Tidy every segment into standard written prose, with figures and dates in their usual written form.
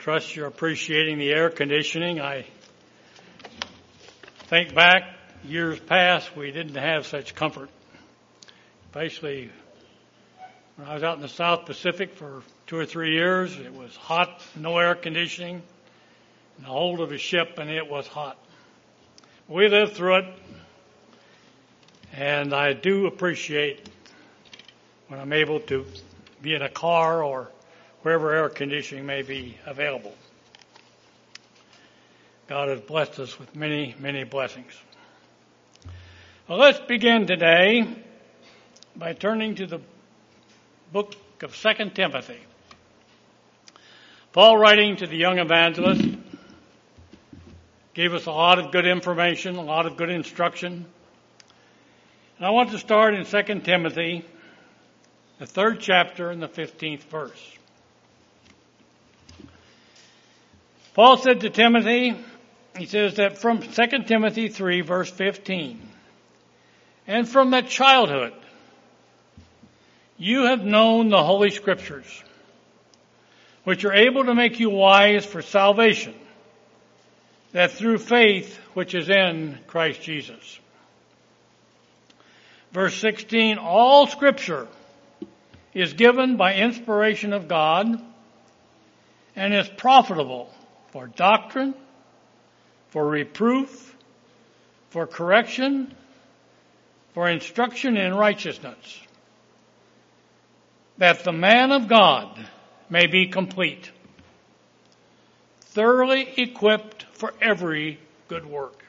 Trust you're appreciating the air conditioning. I think back years past, we didn't have such comfort. Basically, when I was out in the South Pacific for 2 or 3 years, it was hot, no air conditioning, in the hold of a ship, and it was hot. We lived through it, and I do appreciate when I'm able to be in a car or wherever air conditioning may be available. God has blessed us with many, many blessings. Well, let's begin today by turning to the book of 2 Timothy. Paul, writing to the young evangelist, gave us a lot of good information, a lot of good instruction. And I want to start in 2 Timothy, the 3rd chapter and the 15th verse. Paul said to Timothy, he says that from 2 Timothy 3, verse 15, and from that childhood, you have known the Holy Scriptures, which are able to make you wise for salvation, that through faith which is in Christ Jesus. Verse 16, all Scripture is given by inspiration of God and is profitable for doctrine, for reproof, for correction, for instruction in righteousness, that the man of God may be complete, thoroughly equipped for every good work.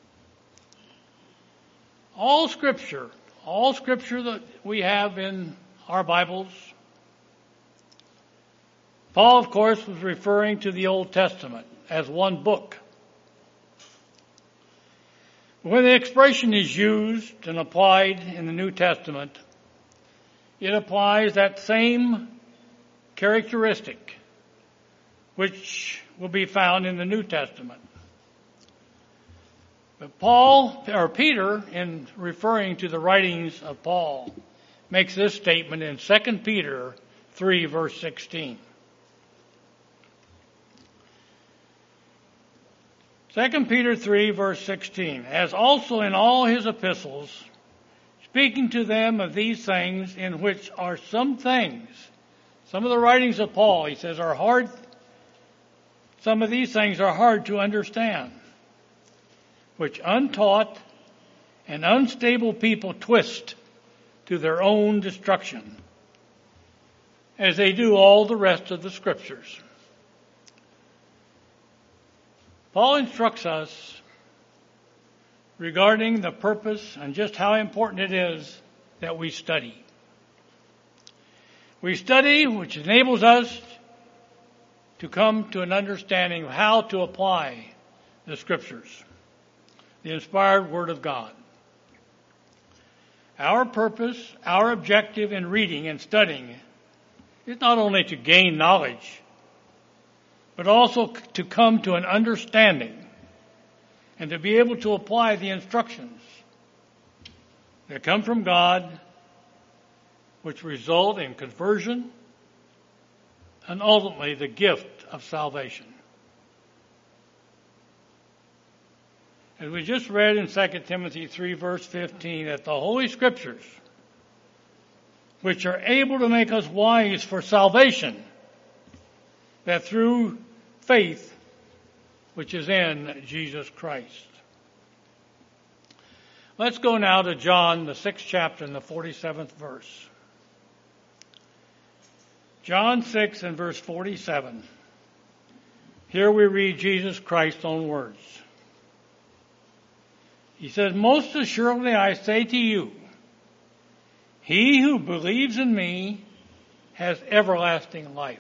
All Scripture that we have in our Bibles. Paul, of course, was referring to the Old Testament as one book. When the expression is used and applied in the New Testament, it applies that same characteristic which will be found in the New Testament. But Peter, in referring to the writings of Paul, makes this statement in 2 Peter 3, verse 16. 2 Peter 3, verse 16, as also in all his epistles, speaking to them of these things, in which are some things, some of the writings of Paul, he says, are hard. Some of these things are hard to understand, which untaught and unstable people twist to their own destruction, as they do all the rest of the Scriptures. Paul instructs us regarding the purpose and just how important it is that we study. We study, which enables us to come to an understanding of how to apply the Scriptures, the inspired Word of God. Our purpose, our objective in reading and studying is not only to gain knowledge, but also to come to an understanding and to be able to apply the instructions that come from God, which result in conversion and ultimately the gift of salvation. As we just read in 2 Timothy 3, verse 15, that the Holy Scriptures, which are able to make us wise for salvation, that through faith which is in Jesus Christ. Let's go now to John, the 6th chapter and the 47th verse. John 6 and verse 47. Here we read Jesus Christ's own words. He says, most assuredly I say to you, he who believes in me has everlasting life.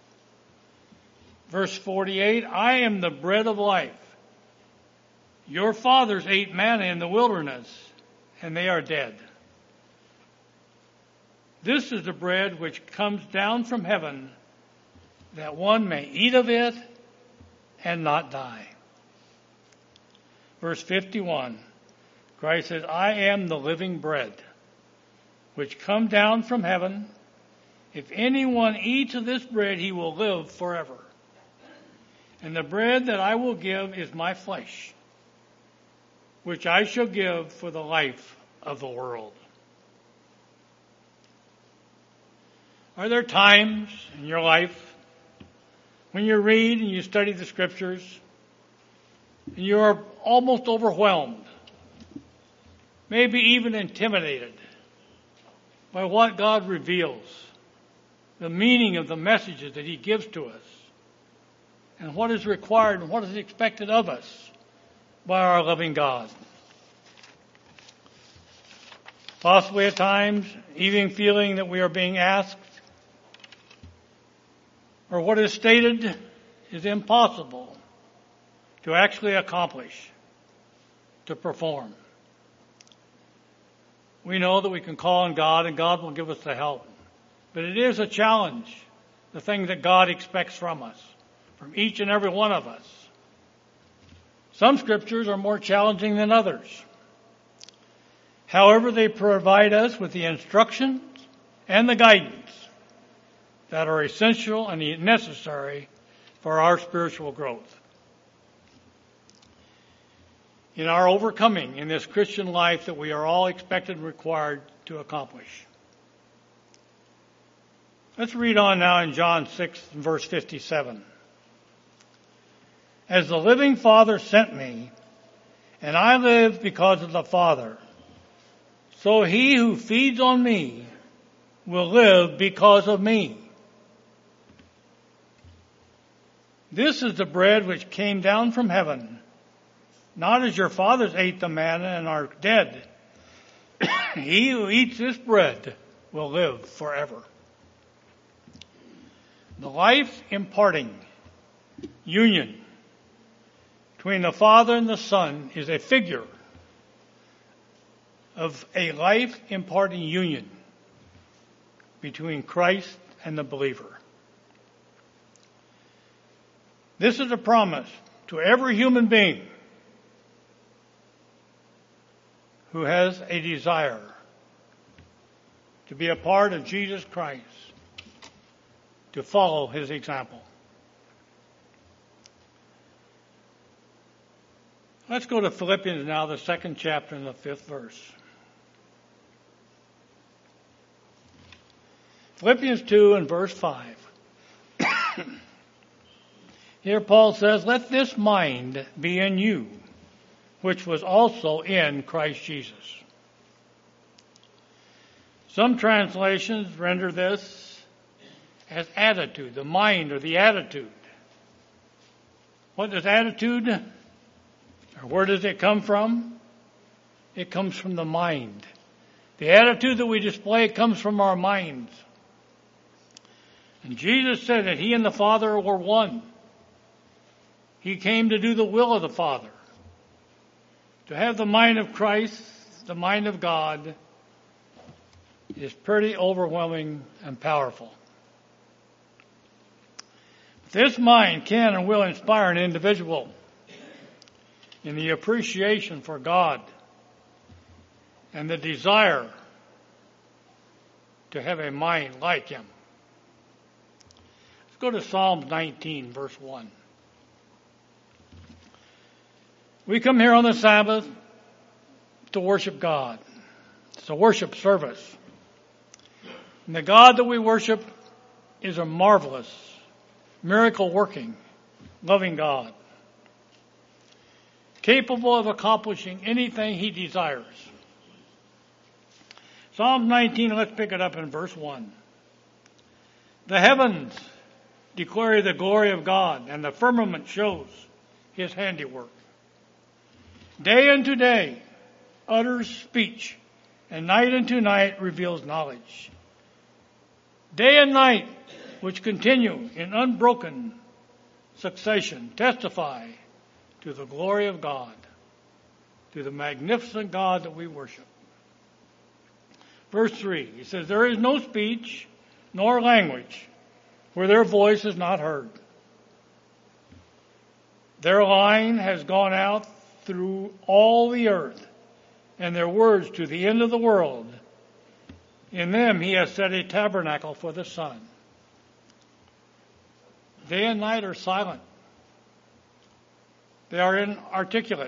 Verse 48, I am the bread of life. Your fathers ate manna in the wilderness, and they are dead. This is the bread which comes down from heaven, that one may eat of it and not die. Verse 51, Christ says, I am the living bread, which come down from heaven. If anyone eats of this bread, he will live forever. And the bread that I will give is my flesh, which I shall give for the life of the world. Are there times in your life when you read and you study the Scriptures and you are almost overwhelmed, maybe even intimidated by what God reveals, the meaning of the messages that He gives to us, and what is required and what is expected of us by our loving God? Possibly at times, even feeling that we are being asked, or what is stated is impossible to actually accomplish, to perform. We know that we can call on God and God will give us the help. But it is a challenge, the thing that God expects from us, from each and every one of us. Some scriptures are more challenging than others. However, they provide us with the instructions and the guidance that are essential and necessary for our spiritual growth. In our overcoming in this Christian life that we are all expected and required to accomplish. Let's read on now in John 6, verse 57. As the living Father sent me, and I live because of the Father, so he who feeds on me will live because of me. This is the bread which came down from heaven, not as your fathers ate the manna and are dead. He who eats this bread will live forever. The life-imparting union between the Father and the Son is a figure of a life-imparting union between Christ and the believer. This is a promise to every human being who has a desire to be a part of Jesus Christ, to follow His example. Let's go to Philippians now, the 2nd chapter and the 5th verse. Philippians 2 and verse 5. Here Paul says, "Let this mind be in you, which was also in Christ Jesus." Some translations render this as attitude, the mind or the attitude. What does attitude, or where does it come from? It comes from the mind. The attitude that we display comes from our minds. And Jesus said that He and the Father were one. He came to do the will of the Father. To have the mind of Christ, the mind of God, is pretty overwhelming and powerful. This mind can and will inspire an individual in the appreciation for God and the desire to have a mind like Him. Let's go to Psalm 19, verse 1. We come here on the Sabbath to worship God. It's a worship service. And the God that we worship is a marvelous, miracle-working, loving God, capable of accomplishing anything He desires. Psalm 19, let's pick it up in verse 1. The heavens declare the glory of God, and the firmament shows His handiwork. Day unto day utters speech, and night unto night reveals knowledge. Day and night, which continue in unbroken succession, testify to the glory of God, to the magnificent God that we worship. Verse 3, he says, "There is no speech nor language where their voice is not heard. Their line has gone out through all the earth, and their words to the end of the world. In them He has set a tabernacle for the sun." Day and night are silent. They are inarticulate,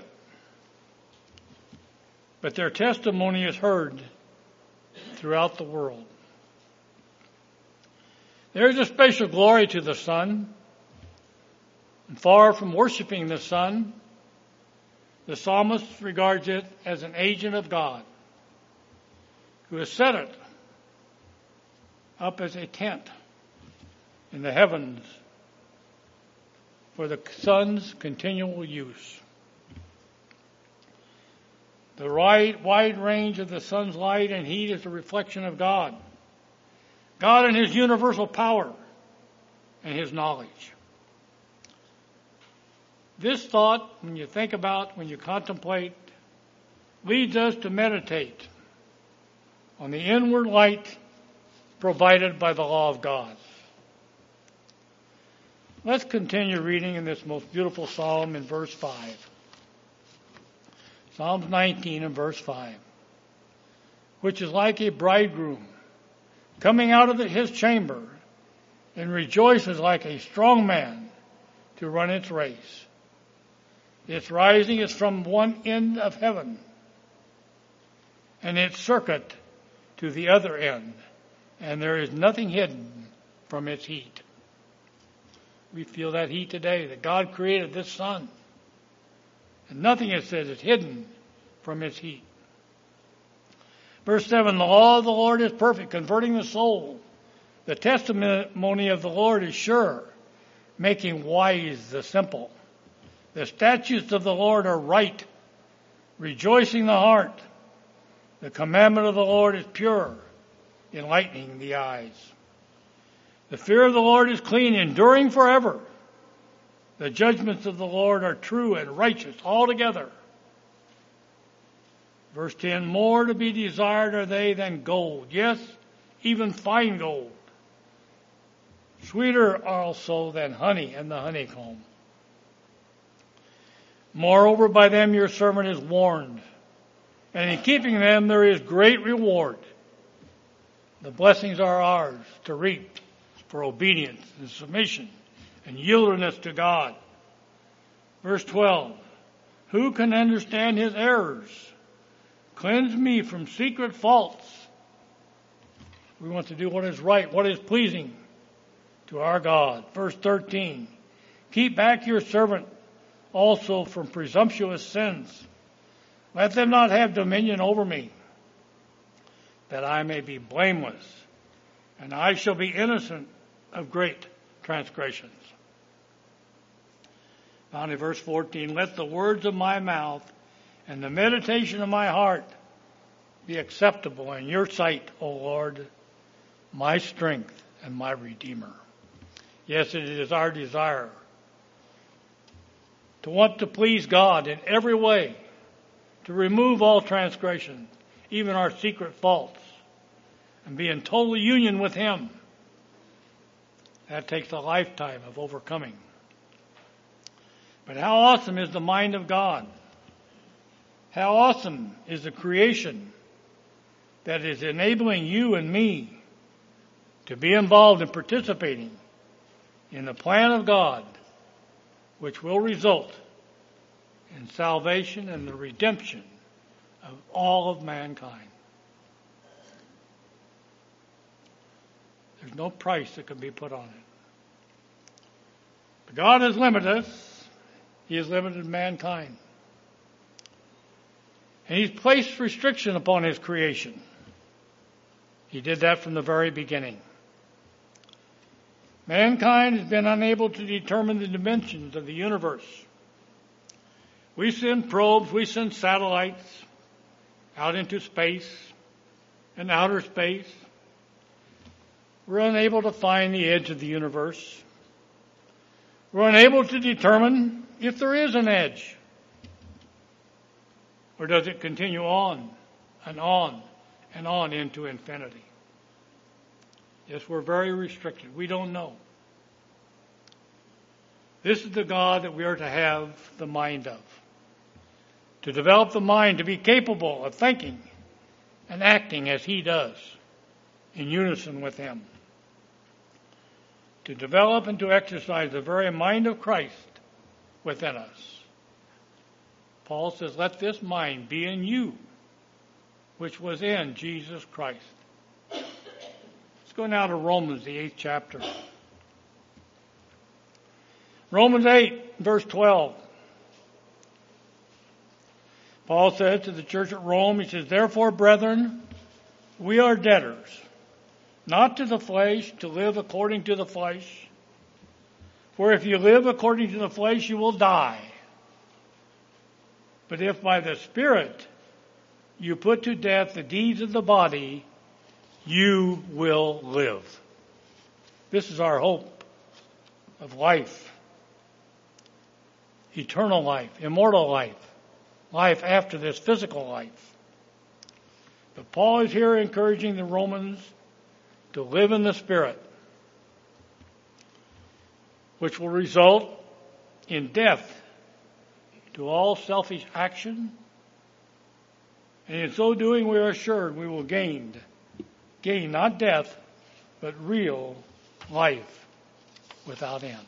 but their testimony is heard throughout the world. There is a special glory to the sun, and far from worshiping the sun, the psalmist regards it as an agent of God, who has set it up as a tent in the heavens for the sun's continual use. The wide range of the sun's light and heat is a reflection of God. God and His universal power and His knowledge. This thought, when you think about, when you contemplate, leads us to meditate on the inward light provided by the law of God. Let's continue reading in this most beautiful psalm in verse 5. Psalms 19 and verse 5. Which is like a bridegroom coming out of his chamber and rejoices like a strong man to run its race. Its rising is from one end of heaven, and its circuit to the other end, and there is nothing hidden from its heat. We feel that heat today, that God created this sun, and nothing, it says, is hidden from its heat. Verse 7, the law of the Lord is perfect, converting the soul. The testimony of the Lord is sure, making wise the simple. The statutes of the Lord are right, rejoicing the heart. The commandment of the Lord is pure, enlightening the eyes. The fear of the Lord is clean, enduring forever. The judgments of the Lord are true and righteous altogether. Verse 10, more to be desired are they than gold, yes, even fine gold. Sweeter also than honey and the honeycomb. Moreover, by them your servant is warned, and in keeping them there is great reward. The blessings are ours to reap for obedience and submission and yieldedness to God. Verse 12, who can understand his errors? Cleanse me from secret faults. We want to do what is right, what is pleasing to our God. Verse 13, keep back your servant also from presumptuous sins. Let them not have dominion over me, that I may be blameless, and I shall be innocent of great transgressions. Found in verse 14, let the words of my mouth and the meditation of my heart be acceptable in your sight, O Lord, my strength and my Redeemer. Yes, it is our desire to want to please God in every way, to remove all transgression, even our secret faults, and be in total union with Him. That takes a lifetime of overcoming. But how awesome is the mind of God? How awesome is the creation that is enabling you and me to be involved in participating in the plan of God, which will result in salvation and the redemption of all of mankind. There's no price that can be put on it. But God has limited us. He has limited mankind. And He's placed restriction upon His creation. He did that from the very beginning. Mankind has been unable to determine the dimensions of the universe. We send probes, we send satellites out into space and outer space. We're unable to find the edge of the universe. We're unable to determine if there is an edge. Or does it continue on and on and on into infinity? Yes, we're very restricted. We don't know. This is the God that we are to have the mind of. To develop the mind to be capable of thinking and acting as He does, in unison with Him. To develop and to exercise the very mind of Christ within us. Paul says, let this mind be in you, which was in Jesus Christ. Let's go now to Romans, the 8th chapter. Romans 8, verse 12. Paul says to the church at Rome, he says, therefore, brethren, we are debtors, not to the flesh, to live according to the flesh. For if you live according to the flesh, you will die. But if by the Spirit you put to death the deeds of the body, you will live. This is our hope of life. Eternal life, immortal life, life after this physical life. But Paul is here encouraging the Romans to live in the Spirit, which will result in death to all selfish action. And in so doing, we are assured we will gain not death, but real life without end.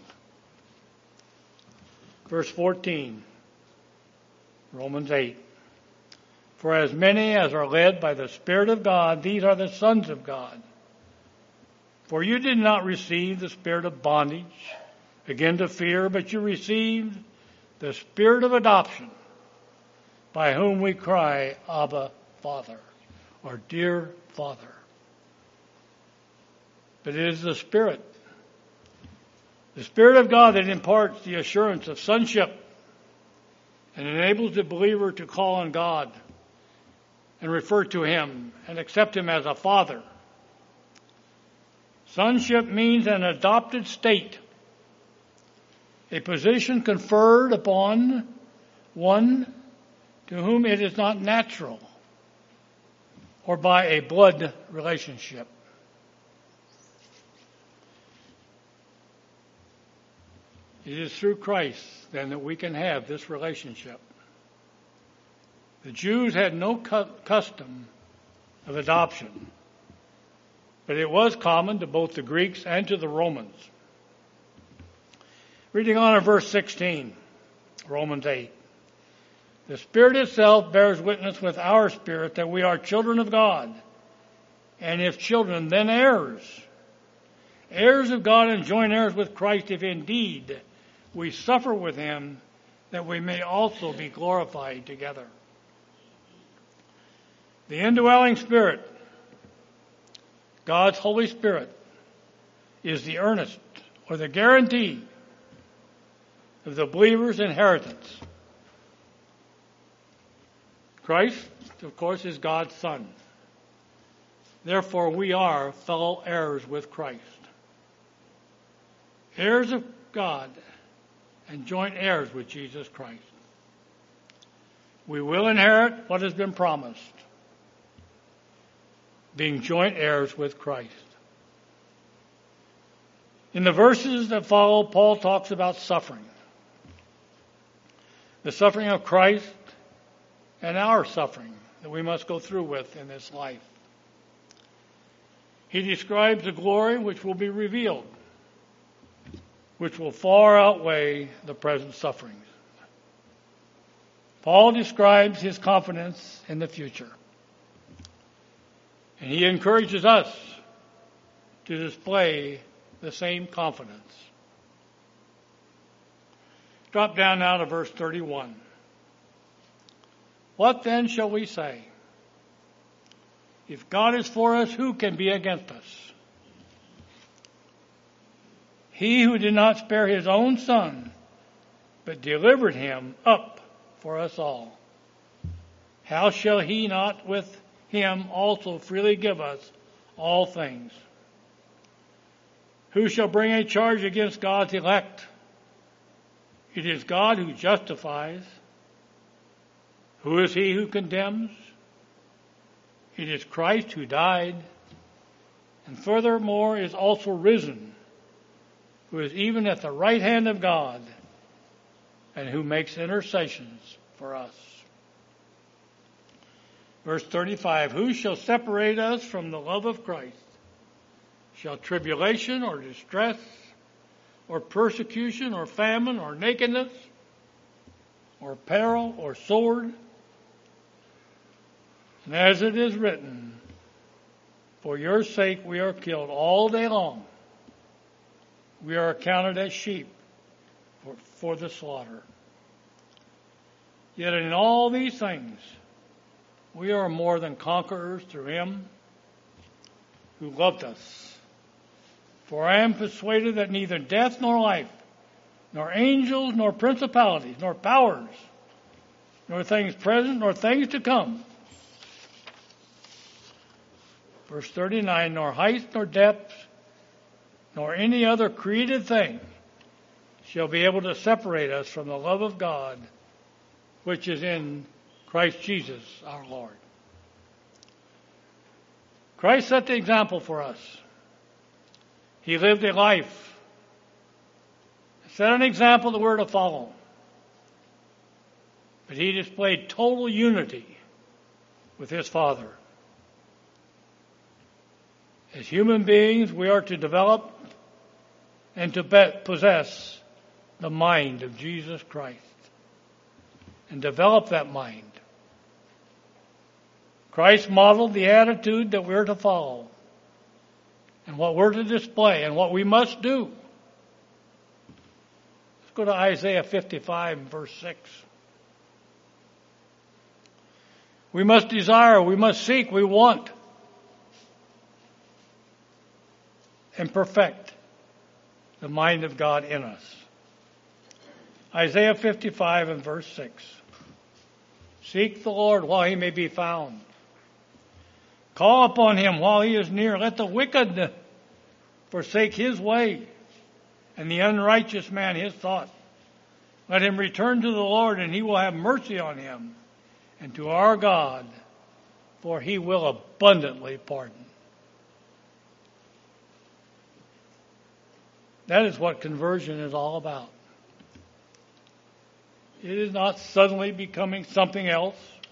Verse 14, Romans 8. For as many as are led by the Spirit of God, these are the sons of God. For you did not receive the spirit of bondage, again to fear, but you received the Spirit of adoption, by whom we cry, Abba, Father, or dear Father. But it is the Spirit of God that imparts the assurance of sonship and enables the believer to call on God and refer to Him and accept Him as a Father. Sonship means an adopted state, a position conferred upon one to whom it is not natural or by a blood relationship. It is through Christ, then, that we can have this relationship. The Jews had no custom of adoption, but it was common to both the Greeks and to the Romans. Reading on in verse 16, Romans 8. The Spirit itself bears witness with our spirit that we are children of God, and if children, then heirs. Heirs of God and joint heirs with Christ, if indeed we suffer with Him, that we may also be glorified together. The indwelling Spirit, God's Holy Spirit, is the earnest or the guarantee of the believer's inheritance. Christ, of course, is God's Son. Therefore, we are fellow heirs with Christ. Heirs of God and joint heirs with Jesus Christ. We will inherit what has been promised, being joint heirs with Christ. In the verses that follow, Paul talks about suffering. The suffering of Christ and our suffering that we must go through with in this life. He describes the glory which will be revealed, which will far outweigh the present sufferings. Paul describes his confidence in the future. And he encourages us to display the same confidence. Drop down now to verse 31. What then shall we say? If God is for us, who can be against us? He who did not spare His own Son, but delivered Him up for us all, how shall He not with Him also freely give us all things? Who shall bring a charge against God's elect? It is God who justifies. Who is he who condemns? It is Christ who died, and furthermore is also risen, who is even at the right hand of God, and who makes intercessions for us. Verse 35, who shall separate us from the love of Christ? Shall tribulation or distress or persecution or famine or nakedness or peril, or sword. And as it is written, for your sake we are killed all day long. We are accounted as sheep for the slaughter. Yet in all these things, we are more than conquerors through him who loved us. For I am persuaded that neither death nor life, nor angels, nor principalities, nor powers, nor things present, nor things to come. Verse 39, nor height, nor depth, nor any other created thing shall be able to separate us from the love of God, which is in Christ Jesus our Lord. Christ set the example for us. He lived a life, set an example that we're to follow. But he displayed total unity with his Father. As human beings, we are to develop and to possess the mind of Jesus Christ and develop that mind. Christ modeled the attitude that we're to follow and what we're to display and what we must do. Let's go to Isaiah 55 verse 6. We must desire, we must seek, we want and perfect the mind of God in us. Isaiah 55 and verse 6. Seek the Lord while he may be found. Call upon him while he is near. Let the wicked forsake his way, and the unrighteous man his thought. Let him return to the Lord, and he will have mercy on him, and to our God, for he will abundantly pardon. That is what conversion is all about. It is not suddenly becoming something else.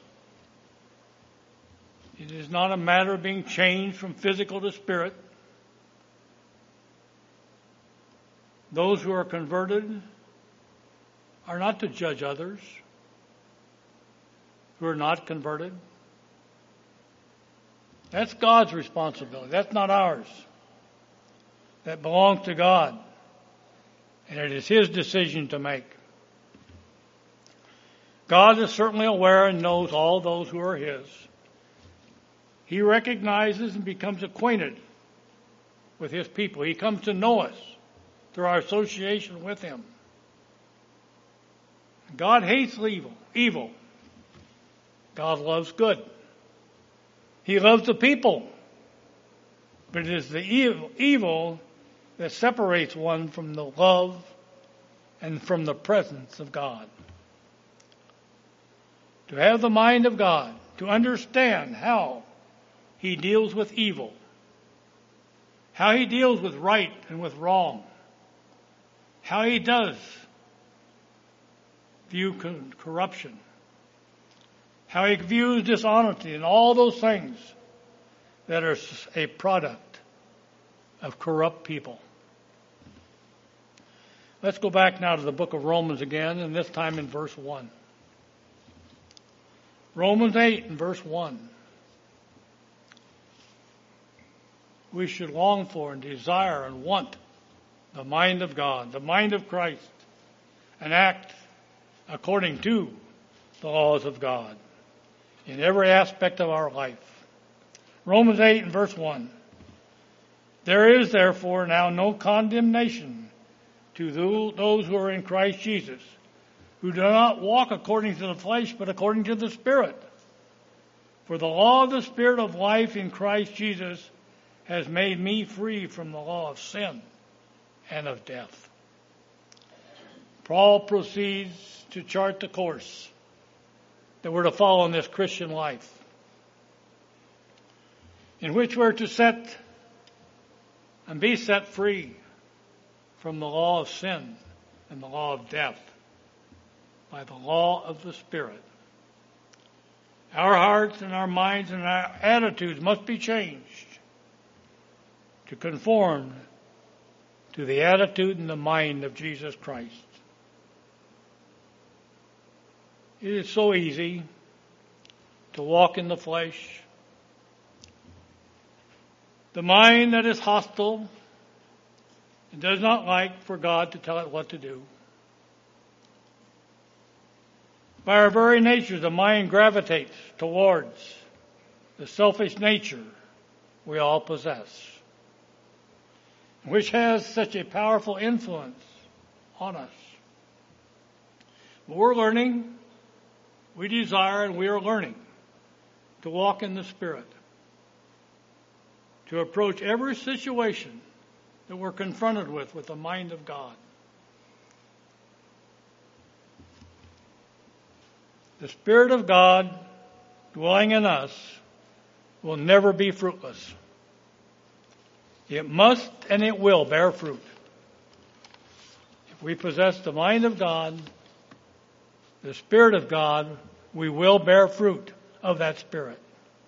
It is not a matter of being changed from physical to spirit. Those who are converted are not to judge others who are not converted. That's God's responsibility. That's not ours. That belongs to God. And it is his decision to make. God is certainly aware and knows all those who are his. He recognizes and becomes acquainted with his people. He comes to know us through our association with him. God hates evil. God loves good. He loves the people. But it is the evil that separates one from the love and from the presence of God. To have the mind of God, to understand how he deals with evil, how he deals with right and with wrong, how he does view corruption, how he views dishonesty and all those things that are a product of corrupt people. Let's go back now to the book of Romans again, and this time in verse 1. Romans 8 and verse 1. We should long for and desire and want the mind of God, the mind of Christ, and act according to the laws of God in every aspect of our life. Romans 8 and verse 1. There is therefore now no condemnation to those who are in Christ Jesus, who do not walk according to the flesh, but according to the Spirit. For the law of the Spirit of life in Christ Jesus has made me free from the law of sin and of death. Paul proceeds to chart the course that we're to follow in this Christian life, in which we're to set and be set free from the law of sin and the law of death by the law of the Spirit. Our hearts and our minds and our attitudes must be changed to conform to the attitude and the mind of Jesus Christ. It is so easy to walk in the flesh. The mind that is hostile and does not like for God to tell it what to do. By our very nature, the mind gravitates towards the selfish nature we all possess, which has such a powerful influence on us. But we're learning, we desire, and we are learning to walk in the Spirit, to approach every situation that we're confronted with the mind of God. The Spirit of God dwelling in us will never be fruitless. It must and it will bear fruit. If we possess the mind of God, the Spirit of God, we will bear fruit of that Spirit.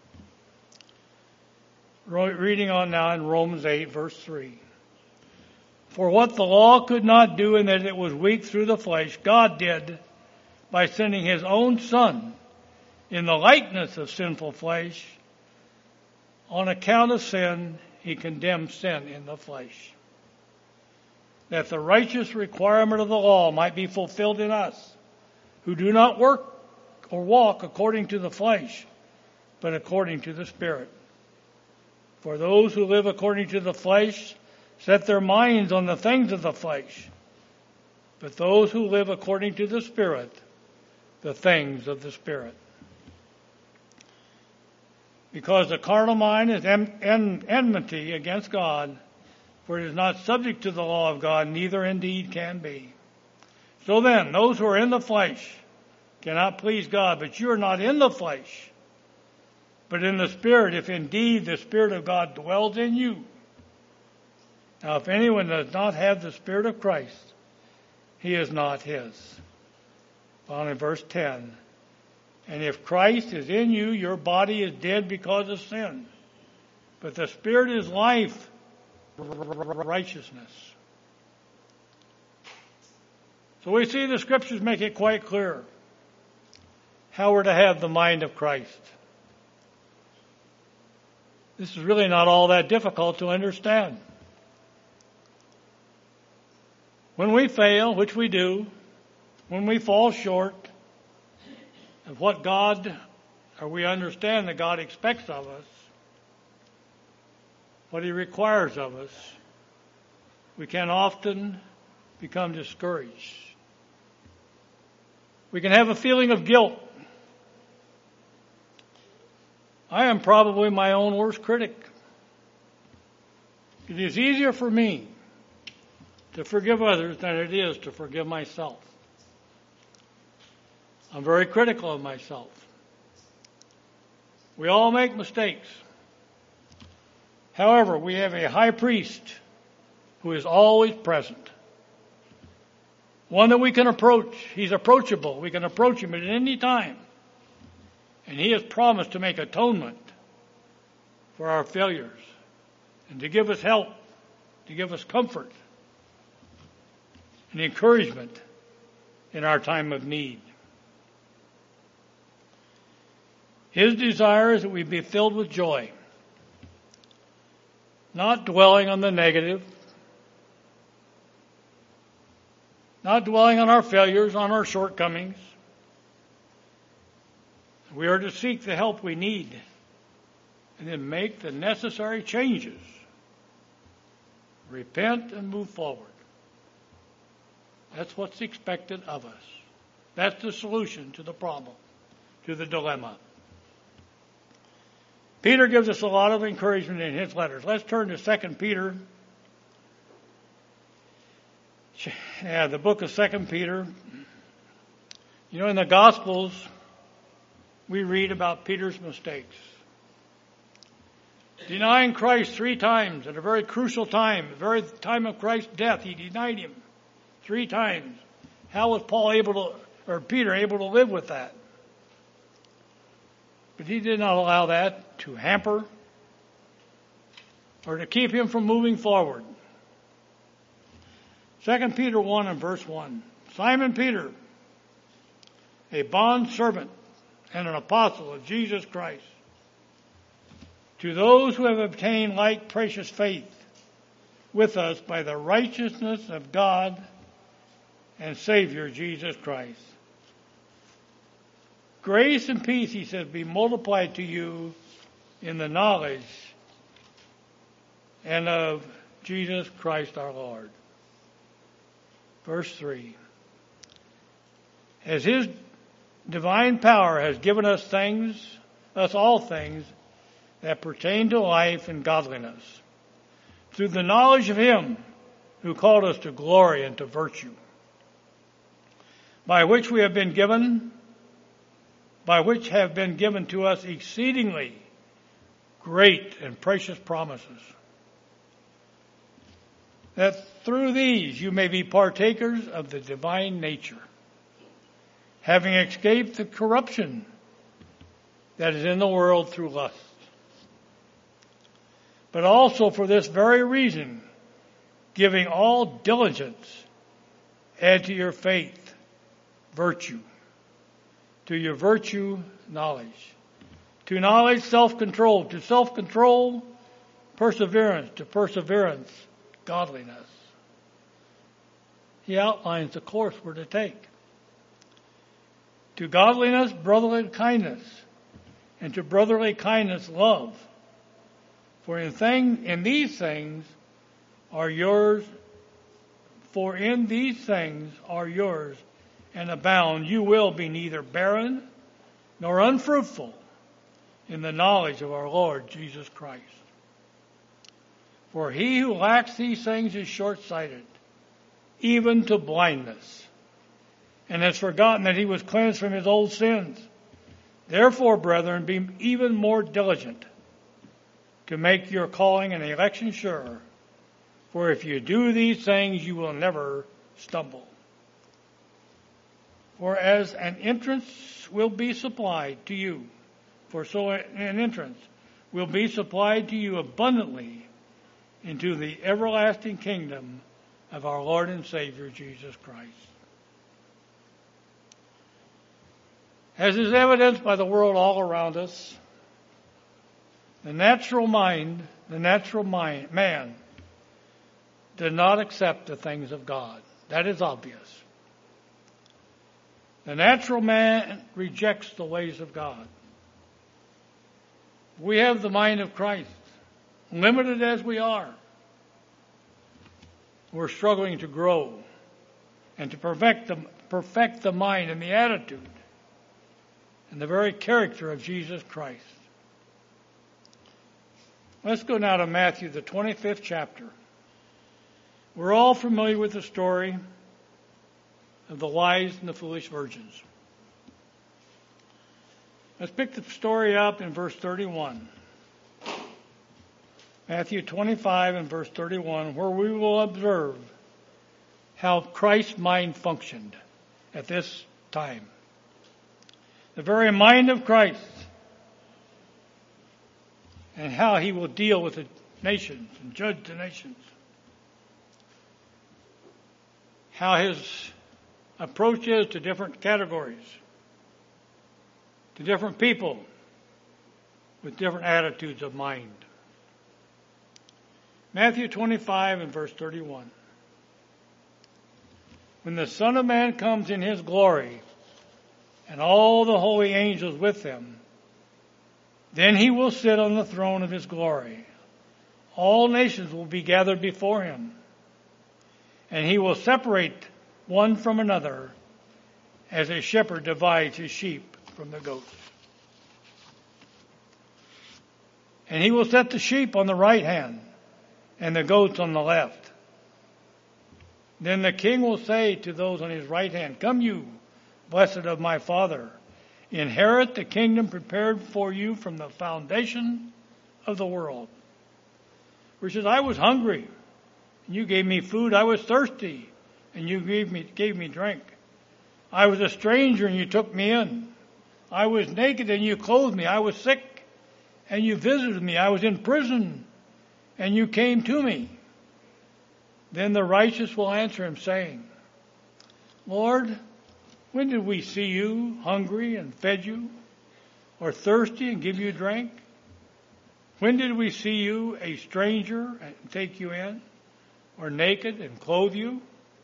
Reading on now in Romans 8, verse 3. For what the law could not do in that it was weak through the flesh, God did by sending His own Son in the likeness of sinful flesh. On account of sin, He condemned sin in the flesh, that the righteous requirement of the law might be fulfilled in us, who do not work or walk according to the flesh, but according to the Spirit. For those who live according to the flesh set their minds on the things of the flesh, but those who live according to the Spirit, the things of the Spirit. Because the carnal mind is enmity against God, for it is not subject to the law of God, neither indeed can be. So then, those who are in the flesh cannot please God, but you are not in the flesh, but in the Spirit, if indeed the Spirit of God dwells in you. Now, if anyone does not have the Spirit of Christ, he is not His. Found in verse 10. And if Christ is in you, your body is dead because of sin, but the Spirit is life, righteousness. So we see the Scriptures make it quite clear how we're to have the mind of Christ. This is really not all that difficult to understand. When we fail, which we do, when we fall short of what God, or we understand that God expects of us, what He requires of us, we can often become discouraged. We can have a feeling of guilt. I am probably my own worst critic. It is easier for me to forgive others than it is to forgive myself. I'm very critical of myself. We all make mistakes. However, we have a high priest who is always present. One that we can approach. He's approachable. We can approach Him at any time. And He has promised to make atonement for our failures and to give us help, to give us comfort and encouragement in our time of need. His desire is that we be filled with joy, not dwelling on the negative, not dwelling on our failures, on our shortcomings. We are to seek the help we need and then make the necessary changes. Repent and move forward. That's what's expected of us. That's the solution to the problem, to the dilemma. Peter gives us a lot of encouragement in his letters. Let's turn to 2 Peter. The book of 2 Peter. You know, in the Gospels, we read about Peter's mistakes. Denying Christ 3 times at a very crucial time, the very time of Christ's death, he denied Him 3 times. How was Peter able to live with that? But he did not allow that to hamper or to keep him from moving forward. 2 Peter 1 and verse 1. Simon Peter, a bondservant and an apostle of Jesus Christ, to those who have obtained like precious faith with us by the righteousness of God and Savior Jesus Christ. Grace and peace, he says, be multiplied to you in the knowledge and of Jesus Christ our Lord. Verse 3. As his divine power has given us all things that pertain to life and godliness, through the knowledge of him who called us to glory and to virtue, by which have been given to us exceedingly great and precious promises, that through these you may be partakers of the divine nature, having escaped the corruption that is in the world through lust. But also for this very reason, giving all diligence, add to your faith virtue, to your virtue knowledge, to knowledge self-control, to self-control perseverance, to perseverance godliness. He outlines the course we're to take. To godliness, brotherly kindness, and to brotherly kindness, love. For in these things are yours, and abound, you will be neither barren nor unfruitful in the knowledge of our Lord Jesus Christ. For he who lacks these things is short-sighted, even to blindness, and has forgotten that he was cleansed from his old sins. Therefore, brethren, be even more diligent to make your calling and election sure. For if you do these things, you will never stumble. For as an entrance will be supplied to you, abundantly into the everlasting kingdom of our Lord and Savior Jesus Christ. As is evidenced by the world all around us, the natural man did not accept the things of God. That is obvious. The natural man rejects the ways of God. We have the mind of Christ, limited as we are. We're struggling to grow and to perfect the mind and the attitude and the very character of Jesus Christ. Let's go now to Matthew, the 25th chapter. We're all familiar with the story of the wise and the foolish virgins. Let's pick the story up in verse 31. Matthew 25 and verse 31, where we will observe how Christ's mind functioned at this time. The very mind of Christ, and how he will deal with the nations and judge the nations. How his approach is to different categories, to different people with different attitudes of mind. Matthew 25 and verse 31. When the Son of Man comes in his glory, and all the holy angels with him, then he will sit on the throne of his glory. All nations will be gathered before him, and he will separate one from another, as a shepherd divides his sheep from the goats. And he will set the sheep on the right hand, and the goats on the left. Then the king will say to those on his right hand, "Come you, blessed of my Father, inherit the kingdom prepared for you from the foundation of the world." Where he says, "I was hungry, and you gave me food. I was thirsty, and you gave me drink. I was a stranger, and you took me in. I was naked, and you clothed me. I was sick, and you visited me. I was in prison, and you came to me." Then the righteous will answer him, saying, "Lord, When did we see you hungry and fed you, or thirsty and give you drink? When did we see you a stranger and take you in, or naked and clothe you?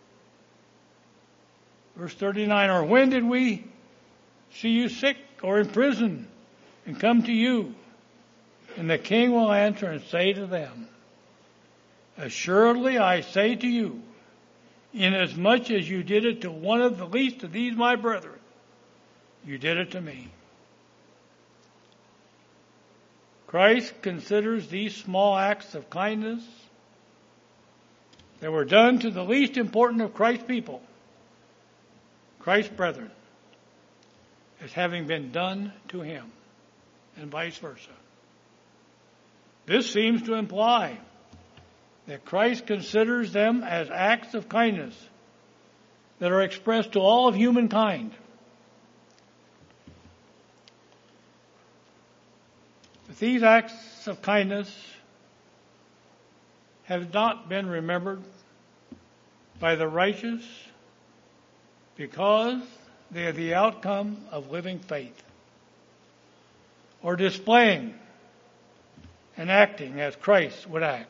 Verse 39, or when did we see you sick or in prison and come to you? And the king will answer and say to them, assuredly I say to you, inasmuch as you did it to one of the least of these my brethren, you did it to me. Christ considers these small acts of kindness that were done to the least important of Christ's people, Christ's brethren, as having been done to him, and vice versa. This seems to imply that Christ considers them as acts of kindness that are expressed to all of humankind. But these acts of kindness have not been remembered by the righteous because they are the outcome of living faith, or displaying and acting as Christ would act,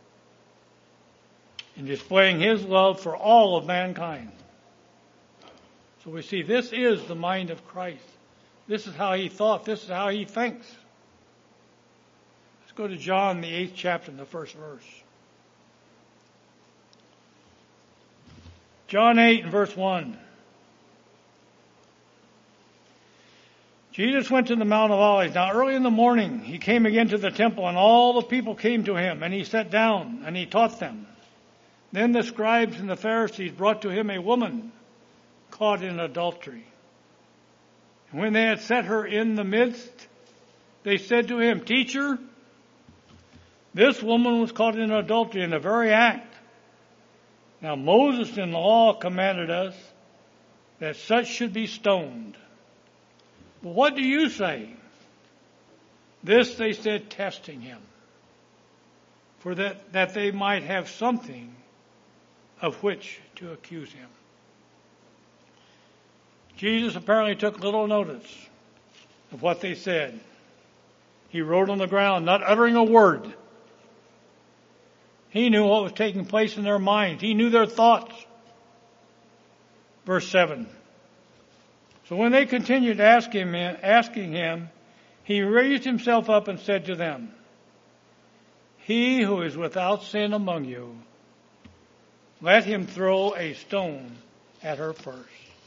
in displaying his love for all of mankind. So we see this is the mind of Christ. This is how he thought. This is how he thinks. Let's go to John, the 8th chapter, and the first verse. John 8 and verse 1. Jesus went to the Mount of Olives. Now early in the morning he came again to the temple, and all the people came to him, and he sat down, and he taught them. Then the scribes and the Pharisees brought to him a woman caught in adultery. And when they had set her in the midst, they said to him, Teacher, this woman was caught in adultery in the very act. Now Moses in the law commanded us that such should be stoned. But what do you say? This they said, testing him, for that they might have something of which to accuse him. Jesus apparently took little notice of what they said. He wrote on the ground, not uttering a word. He knew what was taking place in their minds. He knew their thoughts. Verse 7. So when they continued asking him, he raised himself up and said to them, He who is without sin among you, let him throw a stone at her first.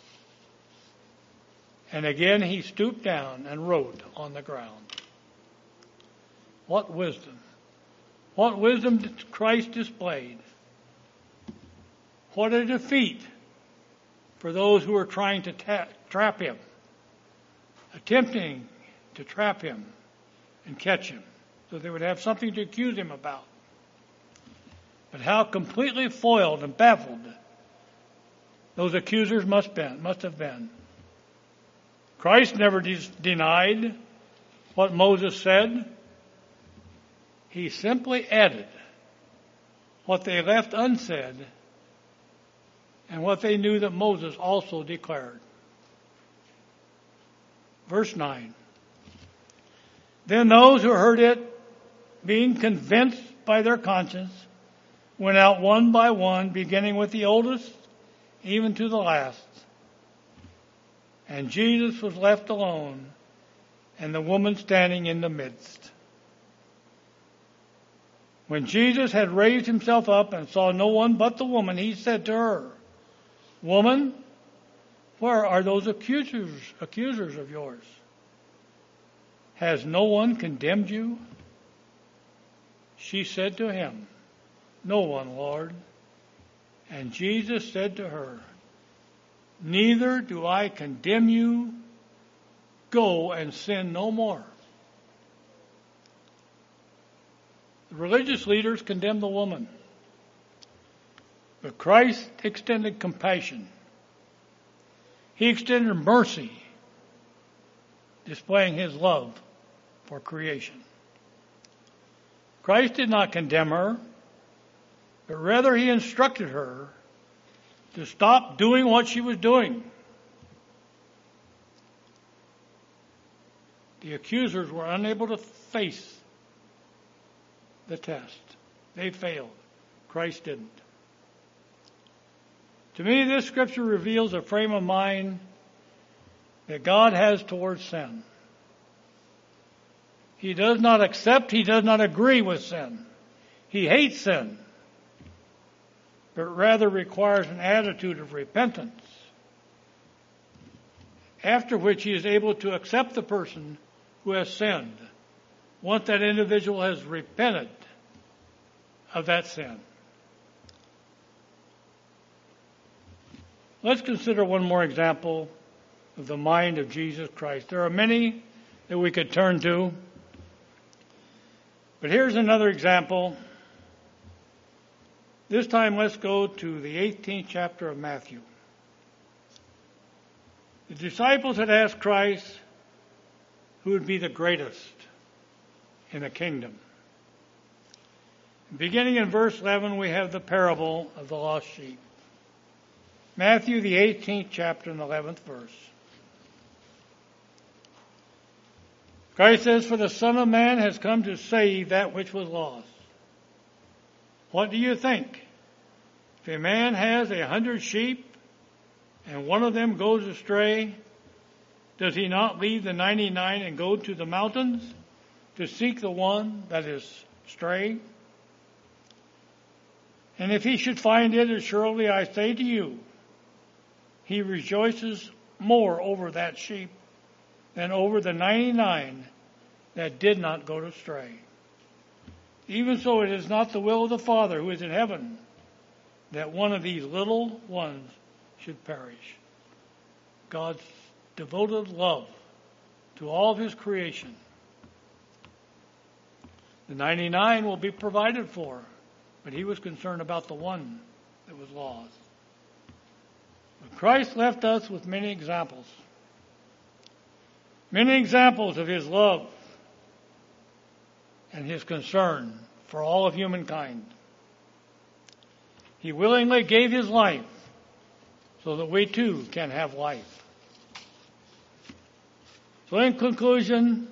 And again he stooped down and wrote on the ground. What wisdom! What wisdom did Christ displayed! What a defeat for those who were trying to trap him, attempting to trap him and catch him, so they would have something to accuse him about. But how completely foiled and baffled those accusers must have been. Christ never denied what Moses said. He simply added what they left unsaid and what they knew that Moses also declared. Verse 9. Then those who heard it, being convinced by their conscience, went out one by one, beginning with the oldest, even to the last. And Jesus was left alone, and the woman standing in the midst. When Jesus had raised himself up and saw no one but the woman, he said to her, Woman, where are those accusers of yours? Has no one condemned you? She said to him, No one, Lord. And Jesus said to her, Neither do I condemn you. Go and sin no more. The religious leaders condemned the woman, but Christ extended compassion. He extended mercy, displaying his love for creation. Christ did not condemn her, but rather he instructed her to stop doing what she was doing. The accusers were unable to face the test. They failed. Christ didn't. To me, this scripture reveals a frame of mind that God has towards sin. He does not accept, he does not agree with sin. He hates sin, but rather requires an attitude of repentance, after which he is able to accept the person who has sinned, once that individual has repented of that sin. Let's consider one more example of the mind of Jesus Christ. There are many that we could turn to, but here's another example. This time let's go to the 18th chapter of Matthew. The disciples had asked Christ who would be the greatest in the kingdom. Beginning in verse 11, we have the parable of the lost sheep. Matthew, the 18th chapter and 11th verse. Christ says, "For the Son of Man has come to save that which was lost." What do you think? If a man has 100 sheep and one of them goes astray, does he not leave the 99 and go to the mountains to seek the one that is strayed? And if he should find it, assuredly I say to you, he rejoices more over that sheep than over the 99 that did not go astray. Even so, it is not the will of the Father who is in heaven that one of these little ones should perish. God's devoted love to all of his creation. The 99 will be provided for, but he was concerned about the one that was lost. But Christ left us with many examples of his love and his concern for all of humankind. He willingly gave his life so that we too can have life. So in conclusion,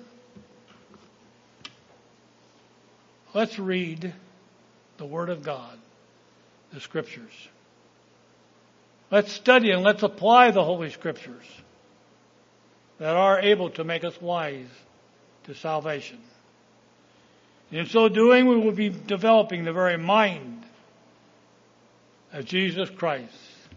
let's read the Word of God, the Scriptures. Let's study and let's apply the Holy Scriptures that are able to make us wise to salvation. In so doing, we will be developing the very mind of Jesus Christ.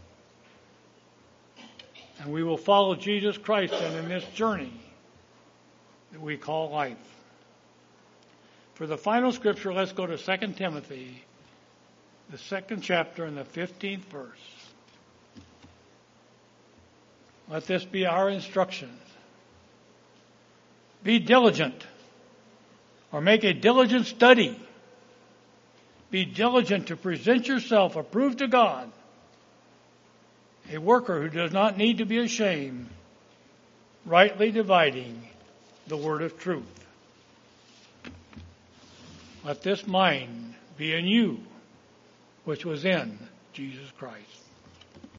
And we will follow Jesus Christ in this journey that we call life. For the final scripture, let's go to 2 Timothy, the 2nd chapter and the 15th verse. Let this be our instructions. Be diligent, or make a diligent study. Be diligent to present yourself approved to God, a worker who does not need to be ashamed, rightly dividing the word of truth. Let this mind be in you, which was in Jesus Christ.